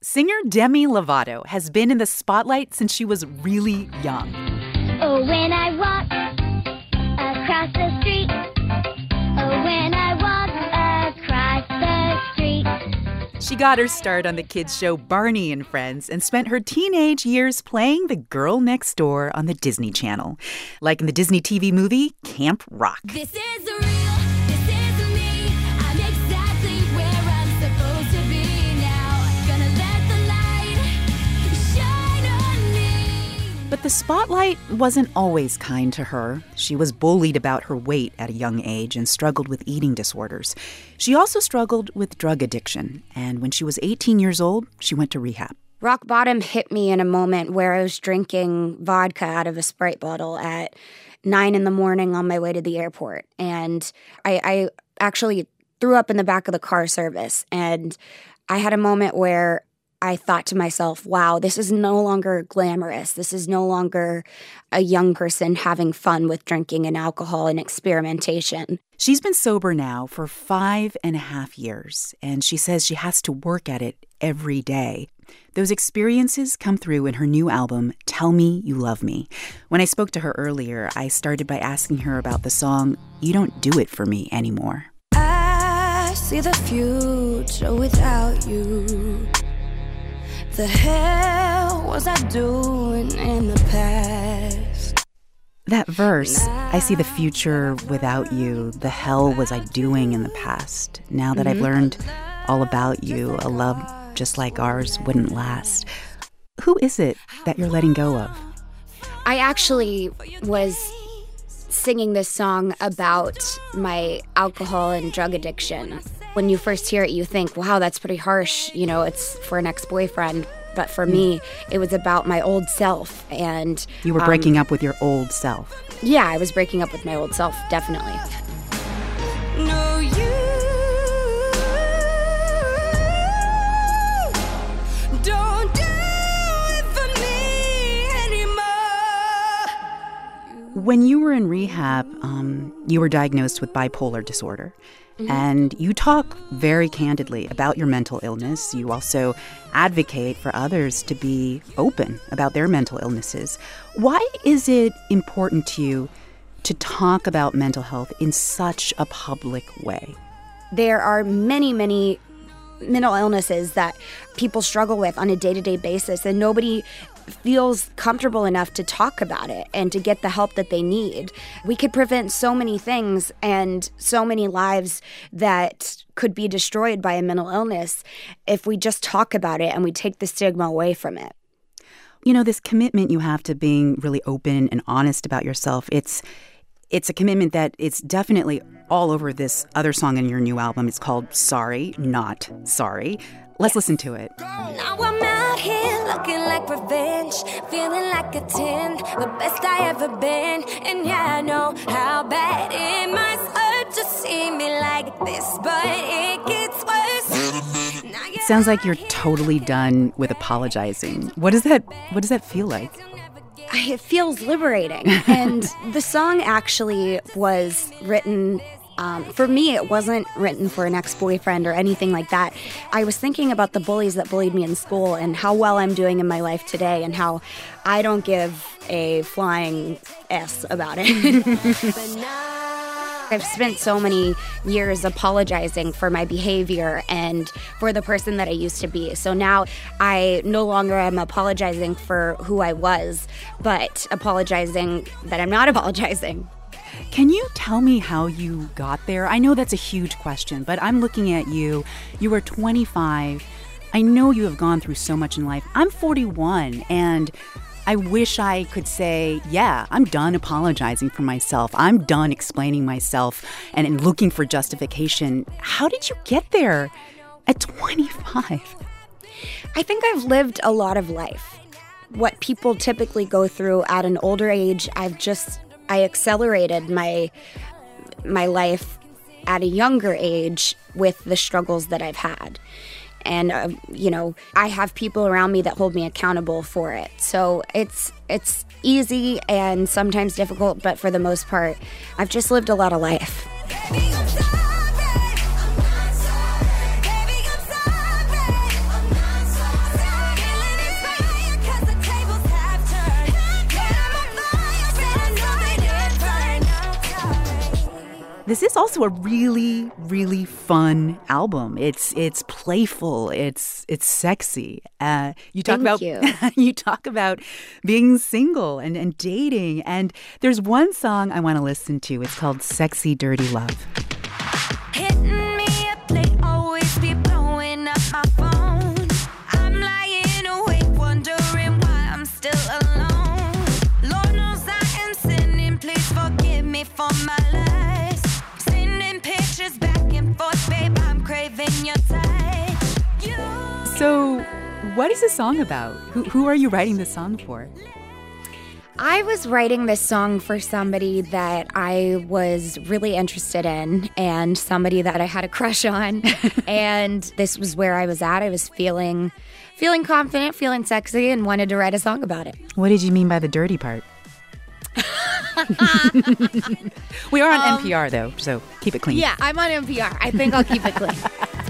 Singer Demi Lovato has been in the spotlight since she was really young. Oh, when I walk across the street. Oh, when I walk across the street. She got her start on the kids' show Barney and Friends and spent her teenage years playing the girl next door on the Disney Channel, like in the Disney TV movie Camp Rock. This is real. This is me. I'm exactly where I'm supposed to be now. Gonna let the light shine on me. But the spotlight wasn't always kind to her. She was bullied about her weight at a young age and struggled with eating disorders. She also struggled with drug addiction, and when she was 18 years old, she went to rehab. Rock bottom hit me in a moment where I was drinking vodka out of a Sprite bottle at 9 in the morning on my way to the airport. And I actually threw up in the back of the car service. And I had a moment where I thought to myself, wow, this is no longer glamorous. This is no longer a young person having fun with drinking and alcohol and experimentation. She's been sober now for 5.5 years, and she says she has to work at it every day. Those experiences come through in her new album, Tell Me You Love Me. When I spoke to her earlier, I started by asking her about the song, You Don't Do It For Me Anymore. I see the future without you. The hell was I doing in the past? That verse, I see the future without you. The hell was I doing in the past? Now that I've learned all about you, a love just like ours wouldn't last. Who is it that you're letting go of? I actually was singing this song about my alcohol and drug addiction. When you first hear it, you think, wow, that's pretty harsh. You know, it's for an ex-boyfriend. But for me, it was about my old self. And you were breaking up with your old self. Yeah, I was breaking up with my old self, definitely. No, you don't do it for me anymore. When you were in rehab, you were diagnosed with bipolar disorder. And you talk very candidly about your mental illness. You also advocate for others to be open about their mental illnesses. Why is it important to you to talk about mental health in such a public way? There are many, many mental illnesses that people struggle with on a day-to-day basis, and nobody feels comfortable enough to talk about it and to get the help that they need. We could prevent so many things and so many lives that could be destroyed by a mental illness if we just talk about it and we take the stigma away from it. You know, this commitment you have to being really open and honest about yourself, it's a commitment that it's definitely all over this other song in your new album. It's called Sorry, Not Sorry. Let's listen to it. Now I'm out here looking like revenge, feeling like a 10, the best I ever been. And yeah, I know how bad it must hurt to see me like this, but it gets worse. It sounds like you're totally done with apologizing. What does that feel like? It feels liberating. And the song actually was written, for me, it wasn't written for an ex-boyfriend or anything like that. I was thinking about the bullies that bullied me in school and how well I'm doing in my life today and how I don't give a flying S about it. I've spent so many years apologizing for my behavior and for the person that I used to be. So now I no longer am apologizing for who I was, but apologizing that I'm not apologizing. Can you tell me how you got there? I know that's a huge question, but I'm looking at you. You were 25. I know you have gone through so much in life. I'm 41, and I wish I could say, yeah, I'm done apologizing for myself. I'm done explaining myself and looking for justification. How did you get there at 25? I think I've lived a lot of life. What people typically go through at an older age, I accelerated my life at a younger age with the struggles that I've had. And, I have people around me that hold me accountable for it. So it's easy and sometimes difficult, but for the most part, I've just lived a lot of life. This is also a really, really fun album. It's playful. It's sexy. You talk Thank about you. you talk about being single and dating. And there's one song I want to listen to. It's called "Sexy Dirty Love." Hitting me up late, always be blowing up my phone. I'm lying awake, wondering why I'm still alone. Lord knows I am sinning, please forgive me for my lies. Sending pictures back and forth, babe, I'm craving your touch. So, what is this song about? Who are you writing this song for? I was writing this song for somebody that I was really interested in and somebody that I had a crush on. And this was where I was at. I was feeling confident, feeling sexy, and wanted to write a song about it. What did you mean by the dirty part? We are on NPR, though, so keep it clean. Yeah, I'm on NPR. I think I'll keep it clean.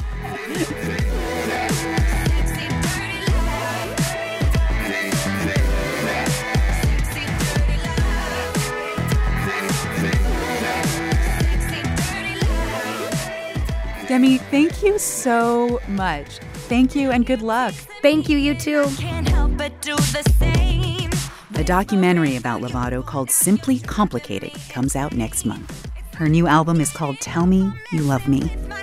Demi, thank you so much. Thank you and good luck. Thank you, you too. Can't help but do the same. A documentary about Lovato called Simply Complicated comes out next month. Her new album is called Tell Me You Love Me.